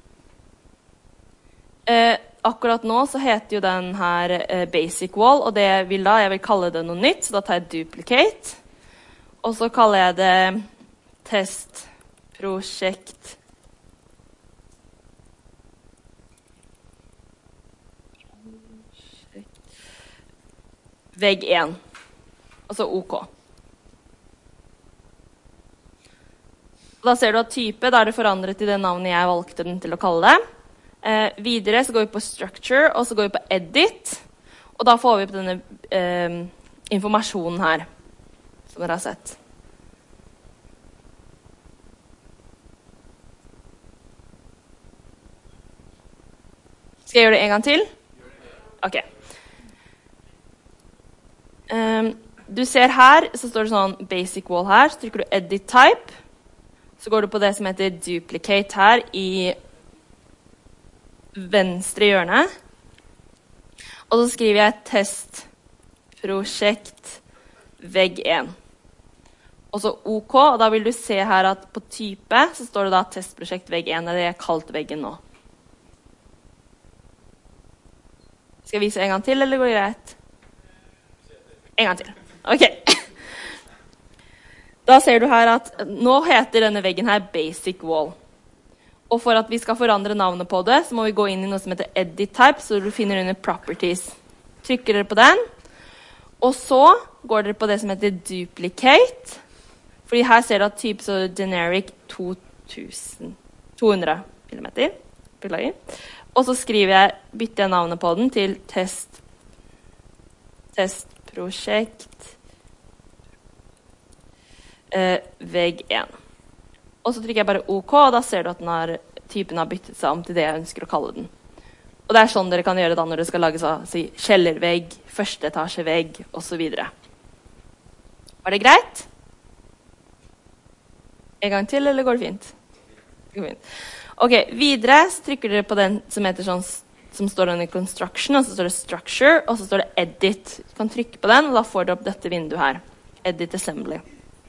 Akkurat nå så heter jo den her Basic Wall, og det jeg vil kalle det noe nytt, så da tar jeg Duplicate. Og så kaller jeg det Testprosjekt Vegg 1. Altså OK. Da ser du at type, da er det forandret til det navnet jeg valgte den til å kalle det. Videre så går vi på Structure, og så går vi på Edit. Og da får vi på denne informasjonen her, som dere har sett. Skal jeg gjøre det en gang til? Ok. Du ser her, så står det sånn Basic Wall her, så trykker du Edit Type. Så går du på det som heter Duplicate her i venstre hjørne. Og så skriver jeg testprosjekt vegg 1. Og så OK, og da vil du se her at på type så står det da testprosjekt vegg 1, det er det jeg kalte veggen nå. Skal jeg vise en gang til, eller går det greit? En gang til. Ok. Da ser du her at nå heter denne veggen her Basic Wall. Og for at vi skal forandre navnet på det, så må vi gå inn i noe som heter Edit Type, så du finner under Properties. Trykker dere på den, og så går dere på det som heter Duplicate, fordi her ser du at type så Generic 200 millimeter. Beklager. Og så bytter jeg navnet på den til Testprosjekt Vegg 1. Og så trykker jeg bare OK, og da ser du at typen har byttet seg om til det jeg ønsker å kalle den. Og det er sånn dere kan gjøre da når dere skal lage kjellervegg, første etasjevegg, og så videre. Var det greit? En gang til, eller går det fint? Det går fint. Ok, videre så trykker dere på den som heter sånn, som står under Construction, og så står det Structure, og så står det Edit. Du kan trykke på den, og da får dere opp dette vinduet her. Edit Assembly.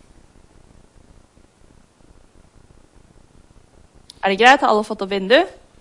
Er det greit? Har alle fått opp vindu?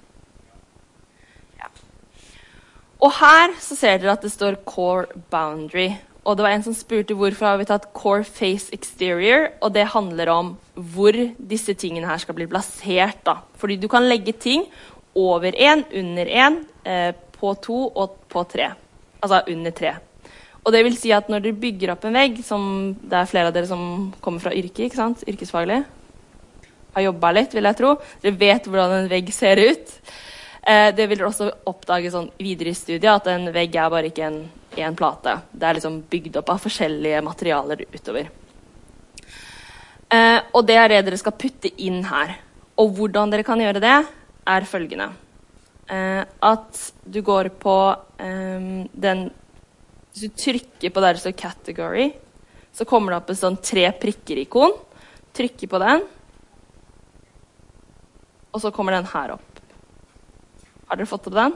Ja. Og her så ser dere at det står Core Boundary. Og det var en som spurte hvorfor har vi tatt Core Face Exterior, og det handler om hvor disse tingene her skal bli plassert da. Fordi du kan legge ting over 1, under 1, på 2 og på 3. Altså under 3. Og det vil si at når du bygger opp en vegg, som det er flere av dere som kommer fra yrket, ikke sant? Yrkesfaglig. Har jobbet litt, vil jeg tro. Dere vet hvordan en vegg ser ut. Det vil dere også oppdage sånn videre i studiet, at en vegg er bare ikke en plate. Det er liksom bygd opp av forskjellige materialer utover. Og det er det dere skal putte inn her. Og hvordan dere kan gjøre det, er følgende. At du går på hvis du trykker på der det står Category, så kommer det opp en sånn 3 prikker-ikon. Trykker på den. Og så kommer den her opp. Har dere fått opp den?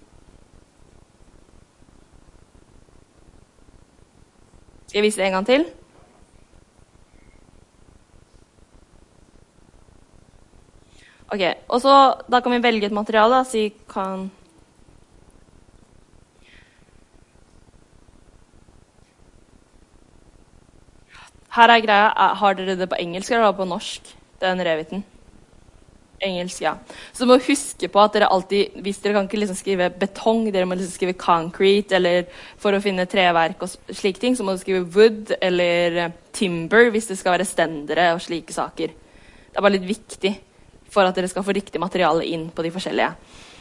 Skal jeg vise det en gang til? Ok, og så da kan vi velge et materiale, så vi kan... Her er greia, har dere det på engelsk eller på norsk? Den reviten. Engelsk, ja. Så du må huske på at dere alltid, hvis dere kan ikke liksom skrive betong, dere må liksom skrive concrete, eller for å finne treverk og slike ting, så må du skrive wood eller timber hvis det skal være stendere og slike saker. Det er bare litt viktig for at dere skal få riktig materiale inn på de forskjellige.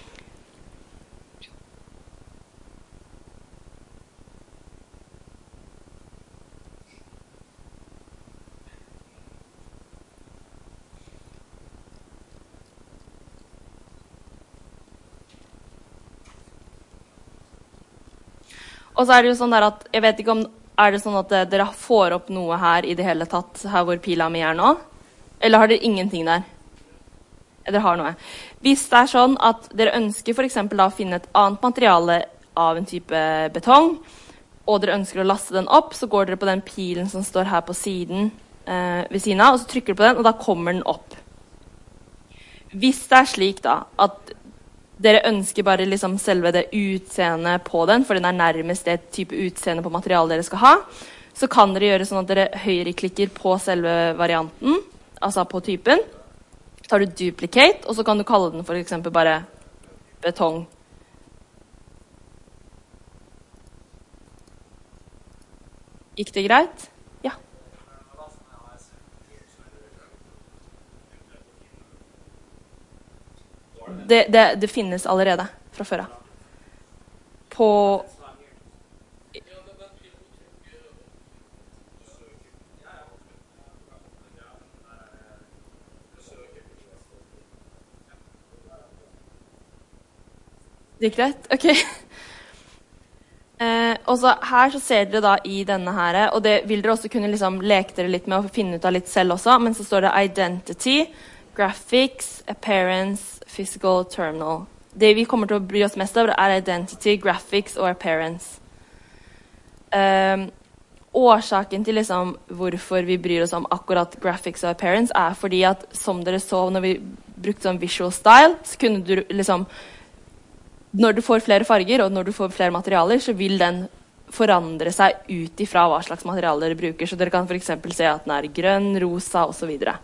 Og så er det jo sånn der at, jeg vet ikke om, er det sånn at dere får opp noe her i det hele tatt, her hvor pila mi er nå? Eller har dere ingenting der? Dere har noe. Hvis det er sånn at dere ønsker for eksempel da å finne et annet materiale av en type betong, og dere ønsker å laste den opp, så går dere på den pilen som står her på siden, ved siden av, og så trykker du på den, og da kommer den opp. Hvis det er slik da, at dere ønsker bare liksom selve det utseendet på den, for den er nærmest det type utseende på materialet dere skal ha, så kan dere gjøre sånn at dere høyreklikker på selve varianten, altså på typen. Tar du duplicate, og så kan du kalle den for eksempel bare betong. Gikk det greit? Ja. Det finnes allerede fra før av. På Det gikk greit? Ok. Og så her så ser dere da i denne her, og det vil dere også kunne liksom leke dere litt med å finne ut av litt selv også, men så står det identity, graphics, appearance, physical, terminal. Det vi kommer til å bry oss mest av er identity, graphics og appearance. Årsaken til liksom hvorfor vi bryr oss om akkurat graphics og appearance er fordi at, som dere så når vi brukte sånn visual style, så kunne du liksom når du får flere farger, og når du får flere materialer, så vil den forandre seg ut ifra hva slags materialer dere bruker. Så dere kan for eksempel se at den er grønn, rosa, og så videre.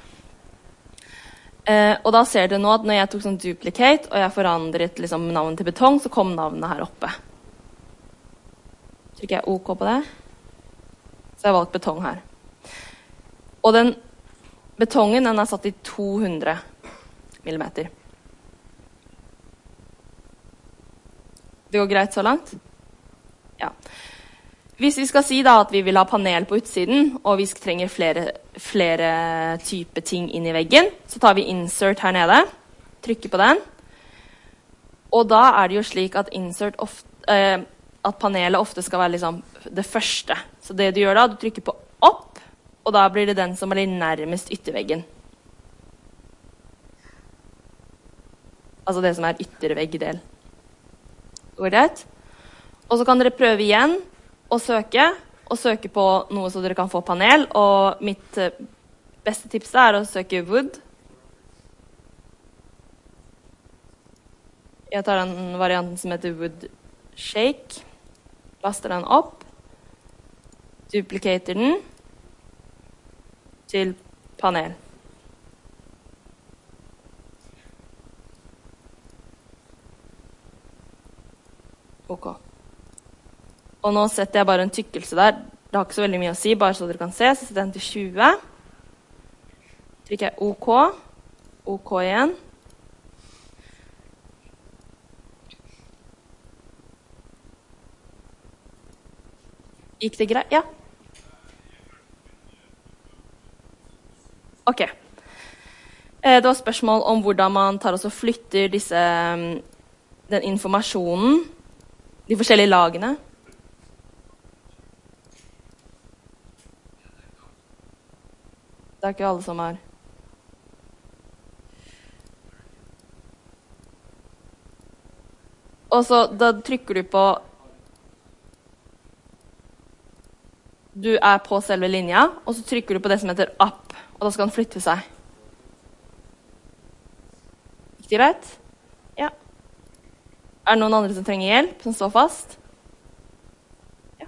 Og da ser dere nå at når jeg tok sånn duplicate, og jeg forandret liksom navnet til betong, så kom navnet her oppe. Trykker jeg OK på det. Så jeg har valgt betong her. Og den betongen, den er satt i 200 millimeter. Det går greit så langt? Ja. Hvis vi skal si da at vi vil ha panel på utsiden, og vi trenger flere typer ting inn i veggen, så tar vi insert her nede, trykker på den, og da er det jo slik at at panelet ofte skal være liksom det første. Så det du gjør da, du trykker på opp, og da blir det den som blir nærmest ytterveggen. Altså det som er ytterveggdel. Går det? Og så kan dere prøve igjen å søke på noe så dere kan få panel, og mitt beste tips er å søke wood. Jeg tar den varianten som heter wood shake, laster den opp, duplicater den til panel. Ok. Og nå setter jeg bare en tykkelse der. Det har ikke så veldig mye å si, bare så dere kan se. Så setter jeg den til 20. Trykker jeg OK. OK igjen. Gikk det greit? Ja. Ok. Det var spørsmål om hvordan man tar og flytter den informasjonen, de forskjellige lagene. Det er ikke alle som har. Og så da trykker du på Du er på selve linja, og så trykker du på det som heter up, og da skal den flytte seg. Gikk det greit? Ja. Er det noen andre som trenger hjelp, som står fast? Ja.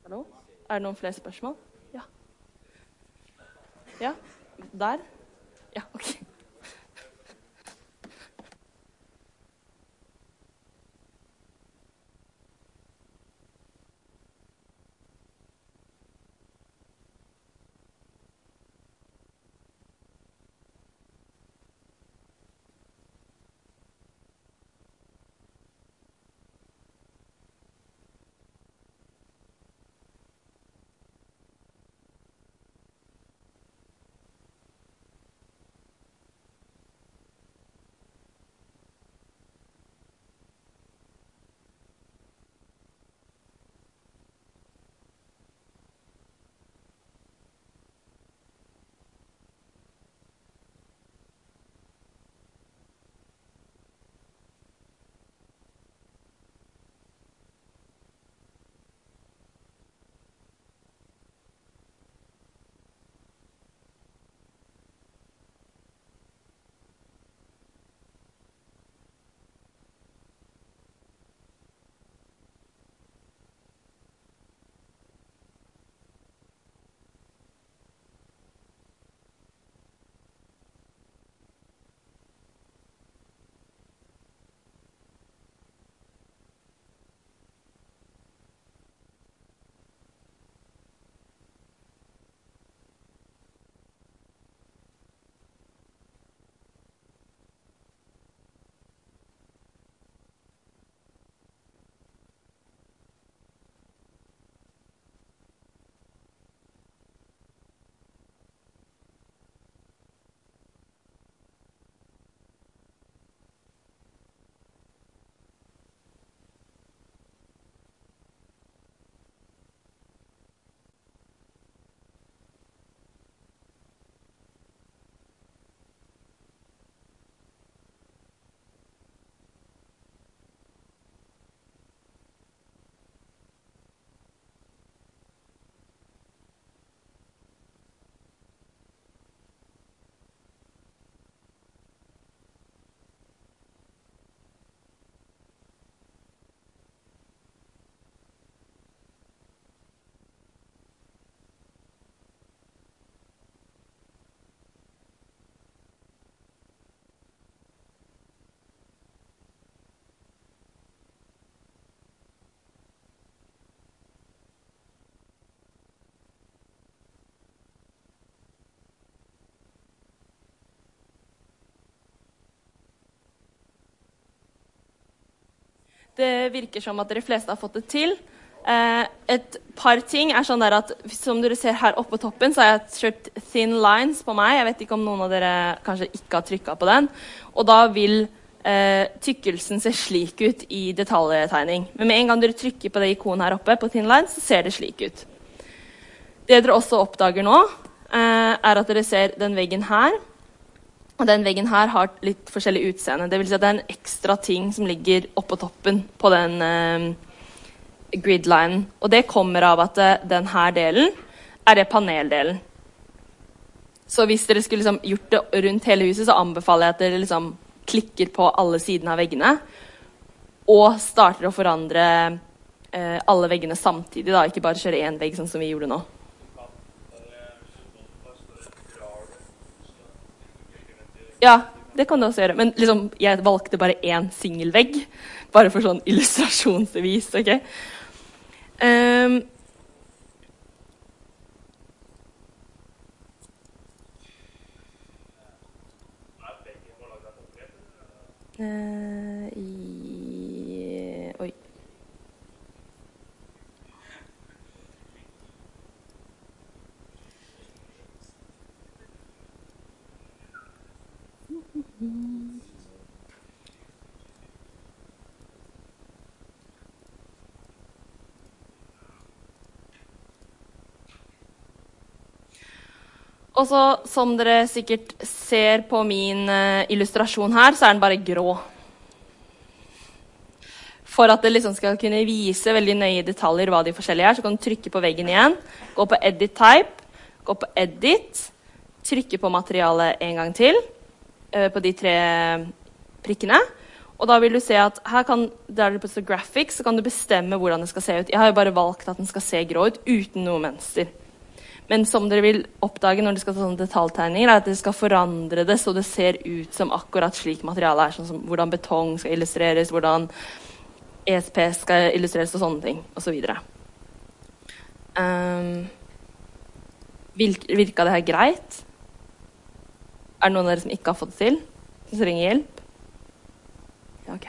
Hallo? Er det noen flere spørsmål? Ja. Ja? Der? Ja, ok. Det virker som at dere fleste har fått det til. Et par ting er sånn der at, som dere ser her oppe på toppen, så har jeg kjørt thin lines på meg. Jeg vet ikke om noen av dere kanskje ikke har trykket på den. Og da vil tykkelsen se slik ut i detaljtegning. Men med en gang dere trykker på det ikonet her oppe på thin lines, så ser det slik ut. Det dere også oppdager nå, er at dere ser den veggen her. Og den veggen her har litt forskjellig utseende. Det vil si at det er en ekstra ting som ligger oppå toppen på den gridlinen. Og det kommer av at den her delen er det paneldelen. Så hvis dere skulle liksom gjort det rundt hele huset, så anbefaler jeg at dere liksom klikker på alle sidene av veggene og starter å forandre alle veggene samtidig, da. Ikke bare kjøre en vegg sånn som vi gjorde nå. Ja, det kan du også gjøre. Men liksom, jeg valgte bare en singelvegg, bare for sånn illustrasjonsvis, ok? Oi. Og så, som dere sikkert ser på min illustrasjon her, så er den bare grå. For at det liksom skal kunne vise veldig nøye detaljer hva de forskjellige er, så kan du trykke på veggen igjen, gå på Edit Type, gå på Edit, trykke på materialet en gang til, på de 3 prikkene, Og da vil du se at her kan, der du på graphics, så kan du bestemme hvordan det skal se ut. Jeg har jo bare valgt at den skal se grå ut, uten noe mønster. Men som dere vil oppdage når dere skal ta sånne detaljtegninger, er at dere skal forandre det så det ser ut som akkurat slik materiale er, sånn som hvordan betong skal illustreres, hvordan ESP skal illustreres og sånne ting, og så videre. Virka det her greit? Er det noen av dere som ikke har fått det til? Som trenger hjelp? Ja, ok.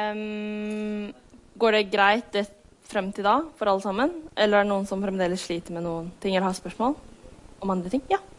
Går det greit det frem til da for alle sammen? Eller er det noen som fremdeles sliter med noen ting eller har spørsmål om andre ting? Ja.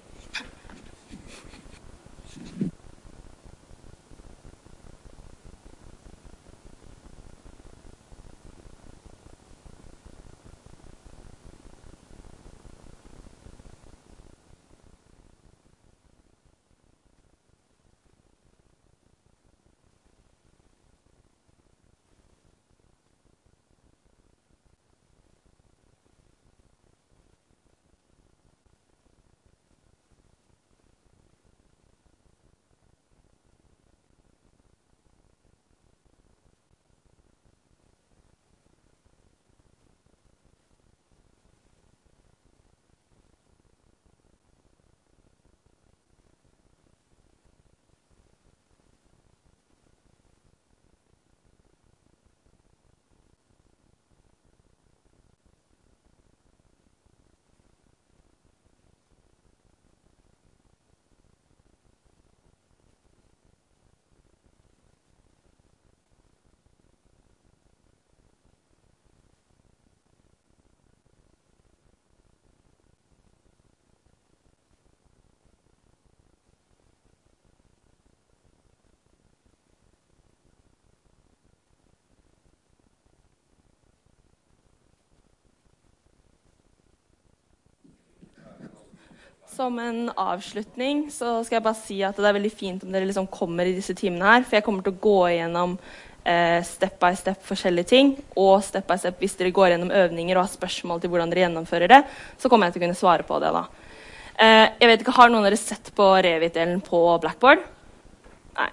Som en avslutning så skal jeg bare si at det er veldig fint om dere liksom kommer i disse timene her, for jeg kommer til å gå igjennom step by step forskjellige ting, og step by step hvis dere går gjennom øvninger og har spørsmål til hvordan dere gjennomfører det, så kommer jeg til å kunne svare på det da. Jeg vet ikke, har noen av dere sett på Revit-delen på Blackboard? Nei.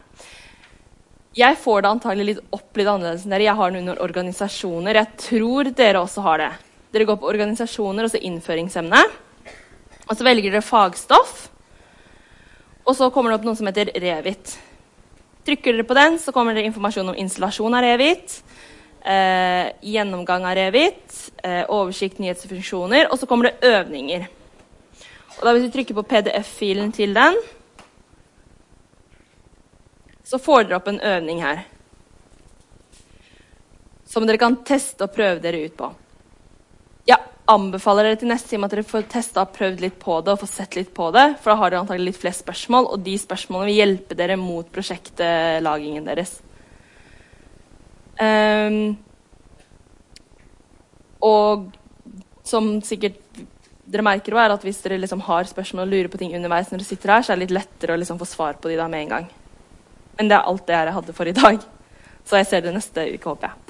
Jeg får det antagelig litt annerledes enn dere. Jeg har det under organisasjoner. Jeg tror dere også har det. Dere går på organisasjoner og så innføringsemne. Og så velger dere fagstoff, og så kommer det opp noe som heter Revit. Trykker dere på den, så kommer det informasjon om installasjon av Revit, gjennomgang av Revit, oversikt, nyhetsfunksjoner, og så kommer det øvninger. Og da hvis vi trykker på PDF-filen til den, så får dere opp en øvning her, som dere kan teste og prøve dere ut på. Ja, anbefaler dere til neste time at dere får testet og prøvd litt på det og får sett litt på det, for da har dere antagelig litt flest spørsmål, og de spørsmålene vil hjelpe dere mot prosjektlagingen deres. Og som sikkert dere merker også er at hvis dere liksom har spørsmål og lurer på ting underveis når dere sitter her, så er det litt lettere å liksom få svar på de da med en gang. Men det er alt det jeg hadde for i dag. Så jeg ser det neste uke, håper jeg.